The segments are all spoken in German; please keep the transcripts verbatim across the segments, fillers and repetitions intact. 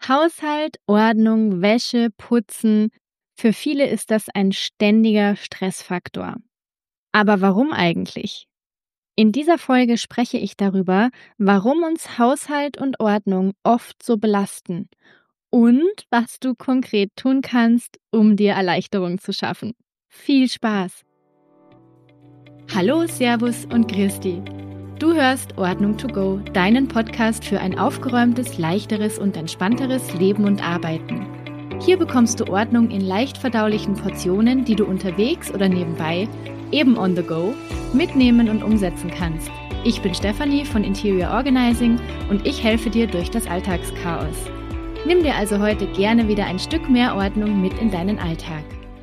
Haushalt, Ordnung, Wäsche, Putzen. Für viele ist das ein ständiger Stressfaktor. Aber warum eigentlich? In dieser Folge spreche ich darüber, warum uns Haushalt und Ordnung oft so belasten und was du konkret tun kannst, um dir Erleichterung zu schaffen. Viel Spaß! Hallo, Servus und Grüß dich. Du hörst Ordnung to go, deinen Podcast für ein aufgeräumtes, leichteres und entspannteres Leben und Arbeiten. Hier bekommst du Ordnung in leicht verdaulichen Portionen, die du unterwegs oder nebenbei, eben on the go, mitnehmen und umsetzen kannst. Ich bin Stefanie von Interior Organizing und ich helfe dir durch das Alltagschaos. Nimm dir also heute gerne wieder ein Stück mehr Ordnung mit in deinen Alltag.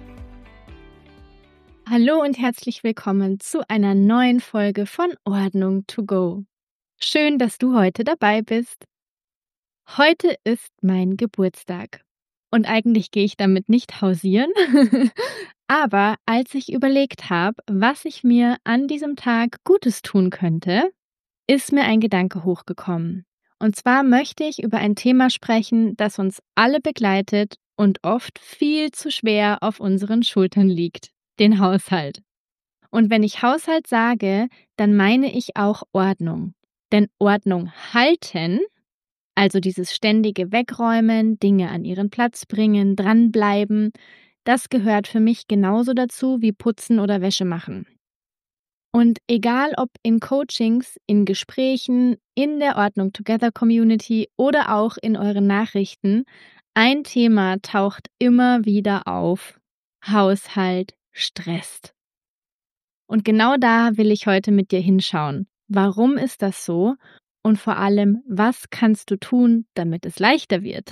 Hallo und herzlich willkommen zu einer neuen Folge von Ordnung to go. Schön, dass du heute dabei bist. Heute ist mein Geburtstag und eigentlich gehe ich damit nicht hausieren, aber als ich überlegt habe, was ich mir an diesem Tag Gutes tun könnte, ist mir ein Gedanke hochgekommen. Und zwar möchte ich über ein Thema sprechen, das uns alle begleitet und oft viel zu schwer auf unseren Schultern liegt. Den Haushalt. Und wenn ich Haushalt sage, dann meine ich auch Ordnung. Denn Ordnung halten, also dieses ständige Wegräumen, Dinge an ihren Platz bringen, dranbleiben, das gehört für mich genauso dazu wie Putzen oder Wäsche machen. Und egal ob in Coachings, in Gesprächen, in der Ordnung Together Community oder auch in euren Nachrichten, ein Thema taucht immer wieder auf. Haushalt stresst. Und genau da will ich heute mit dir hinschauen. Warum ist das so? Und vor allem, was kannst du tun, damit es leichter wird?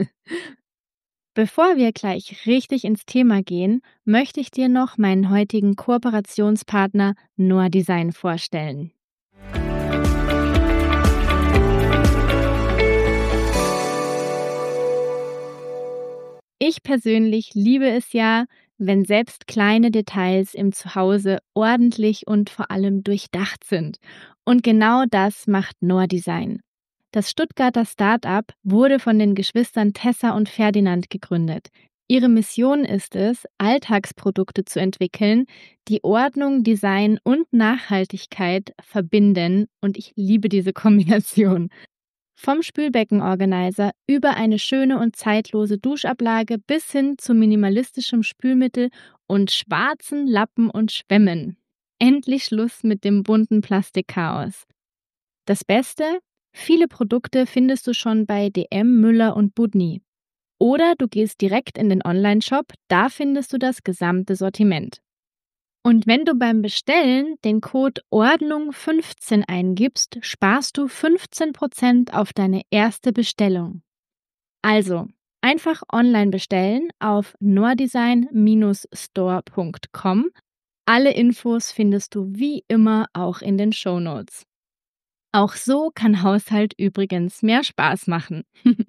Bevor wir gleich richtig ins Thema gehen, möchte ich dir noch meinen heutigen Kooperationspartner Noordesign vorstellen. Ich persönlich liebe es ja, wenn selbst kleine Details im Zuhause ordentlich und vor allem durchdacht sind. Und genau das macht Noordesign. Das Stuttgarter Start-up wurde von den Geschwistern Tessa und Ferdinand gegründet. Ihre Mission ist es, Alltagsprodukte zu entwickeln, die Ordnung, Design und Nachhaltigkeit verbinden. Und ich liebe diese Kombination. Vom Spülbeckenorganizer über eine schöne und zeitlose Duschablage bis hin zu minimalistischem Spülmittel und schwarzen Lappen und Schwämmen. Endlich Schluss mit dem bunten Plastikchaos. Das Beste? Viele Produkte findest du schon bei D M, Müller und Budni. Oder du gehst direkt in den Onlineshop, da findest du das gesamte Sortiment. Und wenn du beim Bestellen den Code Ordnung fünfzehn eingibst, sparst du fünfzehn Prozent auf deine erste Bestellung. Also, einfach online bestellen auf noordesign Store punkt com. Alle Infos findest du wie immer auch in den Shownotes. Auch so kann Haushalt übrigens mehr Spaß machen.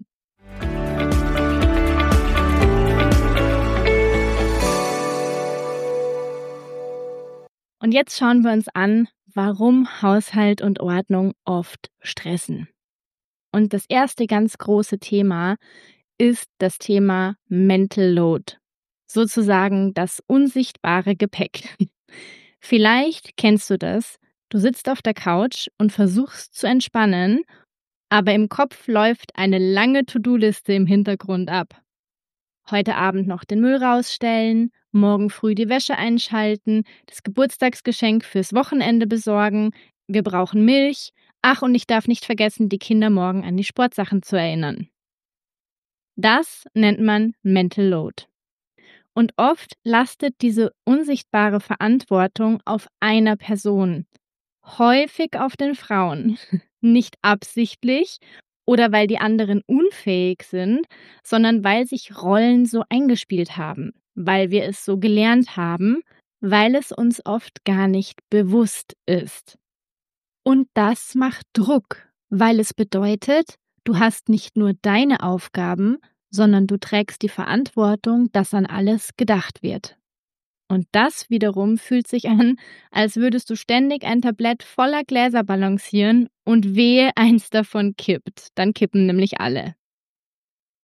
Und jetzt schauen wir uns an, warum Haushalt und Ordnung oft stressen. Und das erste ganz große Thema ist das Thema Mental Load, sozusagen das unsichtbare Gepäck. Vielleicht kennst du das, du sitzt auf der Couch und versuchst zu entspannen, aber im Kopf läuft eine lange To-Do-Liste im Hintergrund ab. Heute Abend noch den Müll rausstellen, morgen früh die Wäsche einschalten, das Geburtstagsgeschenk fürs Wochenende besorgen, wir brauchen Milch, ach und ich darf nicht vergessen, die Kinder morgen an die Sportsachen zu erinnern. Das nennt man Mental Load. Und oft lastet diese unsichtbare Verantwortung auf einer Person, häufig auf den Frauen, nicht absichtlich oder weil die anderen unfähig sind, sondern weil sich Rollen so eingespielt haben, weil wir es so gelernt haben, weil es uns oft gar nicht bewusst ist. Und das macht Druck, weil es bedeutet, du hast nicht nur deine Aufgaben, sondern du trägst die Verantwortung, dass an alles gedacht wird. Und das wiederum fühlt sich an, als würdest du ständig ein Tablett voller Gläser balancieren und wehe, eins davon kippt. Dann kippen nämlich alle.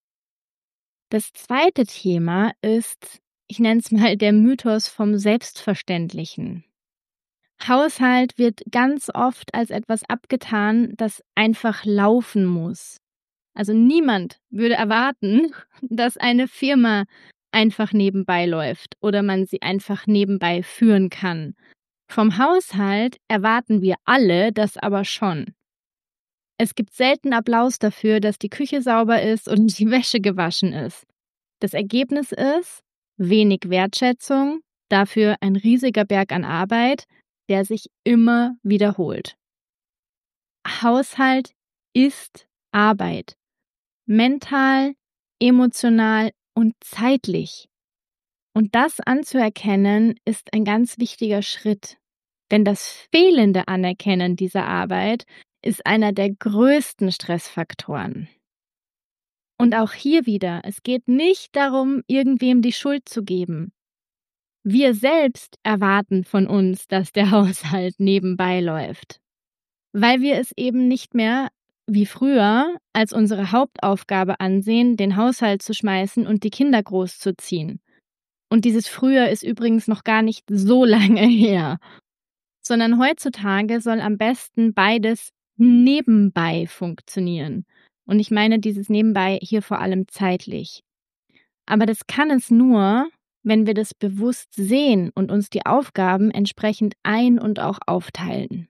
Das zweite Thema ist, ich nenne es mal der Mythos vom Selbstverständlichen. Haushalt wird ganz oft als etwas abgetan, das einfach laufen muss. Also niemand würde erwarten, dass eine Firma einfach nebenbei läuft oder man sie einfach nebenbei führen kann. Vom Haushalt erwarten wir alle das aber schon. Es gibt selten Applaus dafür, dass die Küche sauber ist und die Wäsche gewaschen ist. Das Ergebnis ist wenig Wertschätzung, dafür ein riesiger Berg an Arbeit, der sich immer wiederholt. Haushalt ist Arbeit. Mental, emotional und zeitlich. Und das anzuerkennen, ist ein ganz wichtiger Schritt. Denn das fehlende Anerkennen dieser Arbeit ist einer der größten Stressfaktoren. Und auch hier wieder, es geht nicht darum, irgendwem die Schuld zu geben. Wir selbst erwarten von uns, dass der Haushalt nebenbei läuft. Weil wir es eben nicht mehr wie früher als unsere Hauptaufgabe ansehen, den Haushalt zu schmeißen und die Kinder großzuziehen. Und dieses früher ist übrigens noch gar nicht so lange her. Sondern heutzutage soll am besten beides nebenbei funktionieren. Und ich meine dieses nebenbei hier vor allem zeitlich. Aber das kann es nur, wenn wir das bewusst sehen und uns die Aufgaben entsprechend ein- und auch aufteilen.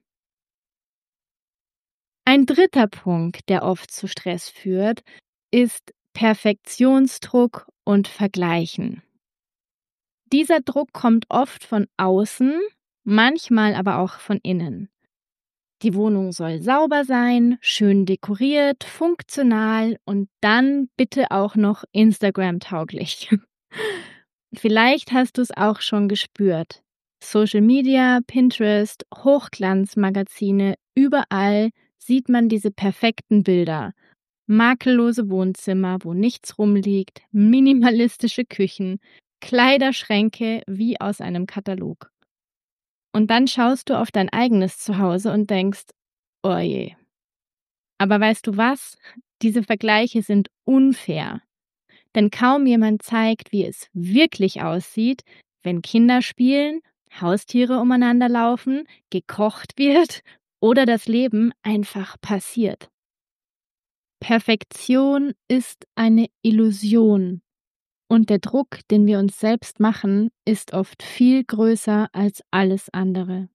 Ein dritter Punkt, der oft zu Stress führt, ist Perfektionsdruck und Vergleichen. Dieser Druck kommt oft von außen, manchmal aber auch von innen. Die Wohnung soll sauber sein, schön dekoriert, funktional und dann bitte auch noch Instagram-tauglich. Vielleicht hast du es auch schon gespürt. Social Media, Pinterest, Hochglanzmagazine, überall sieht man diese perfekten Bilder. Makellose Wohnzimmer, wo nichts rumliegt, minimalistische Küchen, Kleiderschränke wie aus einem Katalog. Und dann schaust du auf dein eigenes Zuhause und denkst, oh je. Aber weißt du was? Diese Vergleiche sind unfair. Denn kaum jemand zeigt, wie es wirklich aussieht, wenn Kinder spielen, Haustiere umeinander laufen, gekocht wird oder das Leben einfach passiert. Perfektion ist eine Illusion. Und der Druck, den wir uns selbst machen, ist oft viel größer als alles andere.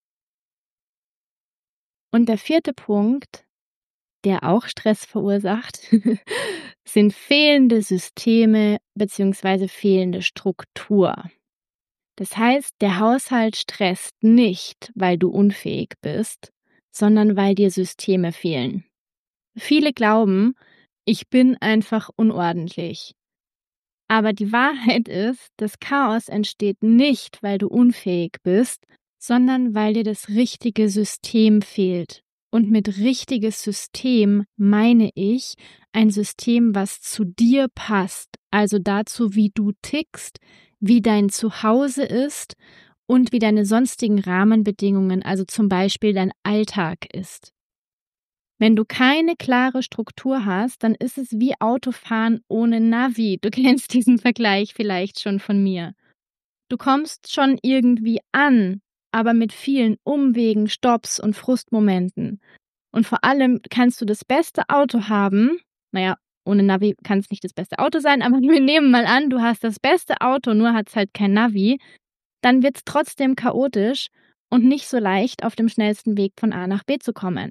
Und der vierte Punkt, der auch Stress verursacht, sind fehlende Systeme bzw. fehlende Struktur. Das heißt, der Haushalt stresst nicht, weil du unfähig bist, sondern weil dir Systeme fehlen. Viele glauben, ich bin einfach unordentlich. Aber die Wahrheit ist, das Chaos entsteht nicht, weil du unfähig bist, sondern weil dir das richtige System fehlt. Und mit richtiges System meine ich ein System, was zu dir passt, also dazu, wie du tickst, wie dein Zuhause ist und wie deine sonstigen Rahmenbedingungen, also zum Beispiel dein Alltag ist. Wenn du keine klare Struktur hast, dann ist es wie Autofahren ohne Navi. Du kennst diesen Vergleich vielleicht schon von mir. Du kommst schon irgendwie an, aber mit vielen Umwegen, Stopps und Frustmomenten. Und vor allem kannst du das beste Auto haben, naja, ohne Navi kann es nicht das beste Auto sein, aber wir nehmen mal an, du hast das beste Auto, nur hat es halt kein Navi, dann wird es trotzdem chaotisch und nicht so leicht, auf dem schnellsten Weg von A nach B zu kommen.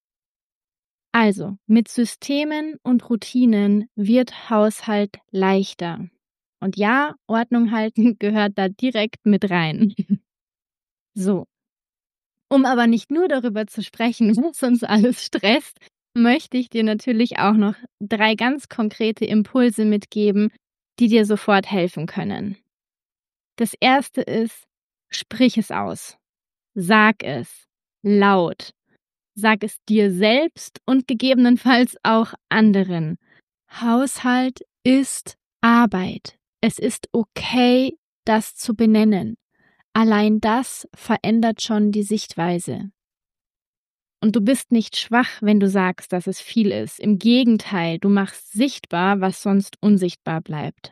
Also, mit Systemen und Routinen wird Haushalt leichter. Und ja, Ordnung halten gehört da direkt mit rein. So. Um aber nicht nur darüber zu sprechen, was uns alles stresst, möchte ich dir natürlich auch noch drei ganz konkrete Impulse mitgeben, die dir sofort helfen können. Das erste ist, sprich es aus. Sag es. Laut. Sag es dir selbst und gegebenenfalls auch anderen. Haushalt ist Arbeit. Es ist okay, das zu benennen. Allein das verändert schon die Sichtweise. Und du bist nicht schwach, wenn du sagst, dass es viel ist. Im Gegenteil, du machst sichtbar, was sonst unsichtbar bleibt.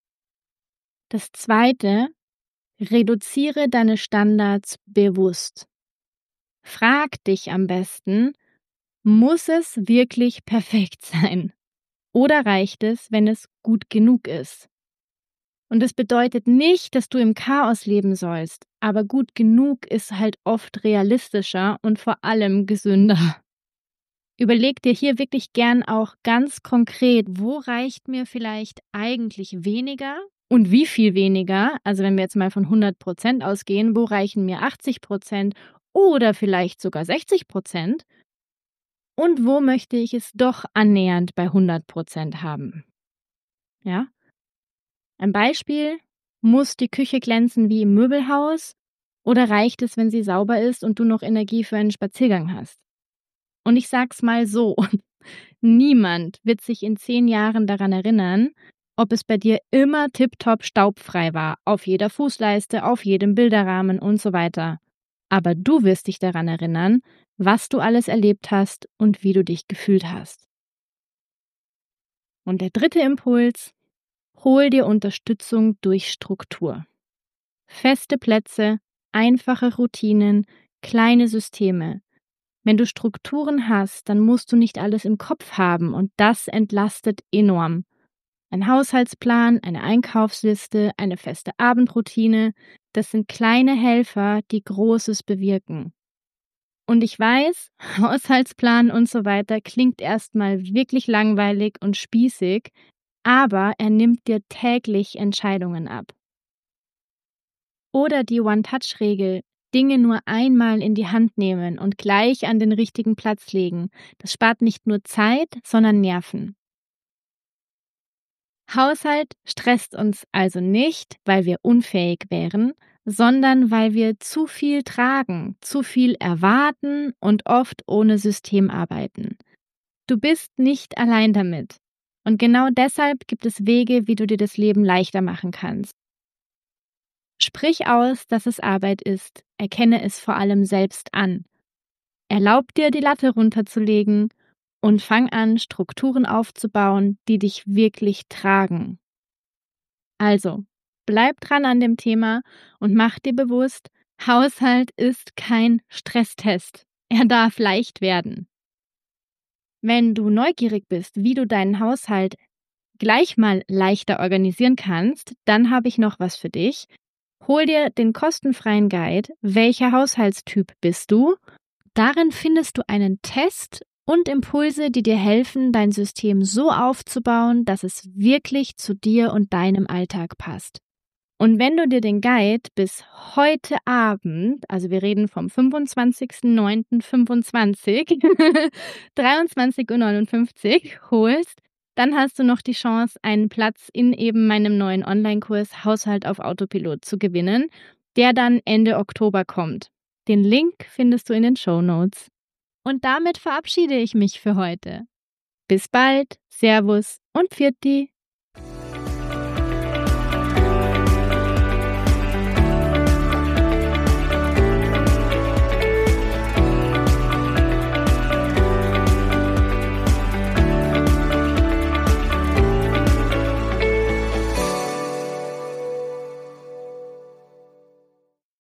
Das Zweite, reduziere deine Standards bewusst. Frag dich am besten, muss es wirklich perfekt sein? Oder reicht es, wenn es gut genug ist? Und das bedeutet nicht, dass du im Chaos leben sollst, aber gut genug ist halt oft realistischer und vor allem gesünder. Überleg dir hier wirklich gern auch ganz konkret, wo reicht mir vielleicht eigentlich weniger und wie viel weniger, also wenn wir jetzt mal von hundert Prozent ausgehen, wo reichen mir achtzig Prozent oder vielleicht sogar sechzig Prozent und wo möchte ich es doch annähernd bei hundert Prozent haben. Ja? Ein Beispiel, muss die Küche glänzen wie im Möbelhaus oder reicht es, wenn sie sauber ist und du noch Energie für einen Spaziergang hast? Und ich sag's mal so, niemand wird sich in zehn Jahren daran erinnern, ob es bei dir immer tipptopp staubfrei war, auf jeder Fußleiste, auf jedem Bilderrahmen und so weiter. Aber du wirst dich daran erinnern, was du alles erlebt hast und wie du dich gefühlt hast. Und der dritte Impuls, hol dir Unterstützung durch Struktur. Feste Plätze, einfache Routinen, kleine Systeme. Wenn du Strukturen hast, dann musst du nicht alles im Kopf haben und das entlastet enorm. Ein Haushaltsplan, eine Einkaufsliste, eine feste Abendroutine, das sind kleine Helfer, die Großes bewirken. Und ich weiß, Haushaltsplan und so weiter klingt erstmal wirklich langweilig und spießig, aber er nimmt dir täglich Entscheidungen ab. Oder die One-Touch-Regel, Dinge nur einmal in die Hand nehmen und gleich an den richtigen Platz legen. Das spart nicht nur Zeit, sondern Nerven. Haushalt stresst uns also nicht, weil wir unfähig wären, sondern weil wir zu viel tragen, zu viel erwarten und oft ohne System arbeiten. Du bist nicht allein damit. Und genau deshalb gibt es Wege, wie du dir das Leben leichter machen kannst. Sprich aus, dass es Arbeit ist, erkenne es vor allem selbst an. Erlaub dir, die Latte runterzulegen und fang an, Strukturen aufzubauen, die dich wirklich tragen. Also, bleib dran an dem Thema und mach dir bewusst, Haushalt ist kein Stresstest. Er darf leicht werden. Wenn du neugierig bist, wie du deinen Haushalt gleich mal leichter organisieren kannst, dann habe ich noch was für dich. Hol dir den kostenfreien Guide, welcher Haushaltstyp bist du? Darin findest du einen Test und Impulse, die dir helfen, dein System so aufzubauen, dass es wirklich zu dir und deinem Alltag passt. Und wenn du dir den Guide bis heute Abend, also wir reden vom fünfundzwanzigsten neunten fünfundzwanzig, dreiundzwanzig Uhr neunundfünfzig holst, dann hast du noch die Chance, einen Platz in eben meinem neuen Online-Kurs Haushalt auf Autopilot zu gewinnen, der dann Ende Oktober kommt. Den Link findest du in den Shownotes. Und damit verabschiede ich mich für heute. Bis bald, Servus und Pfiat.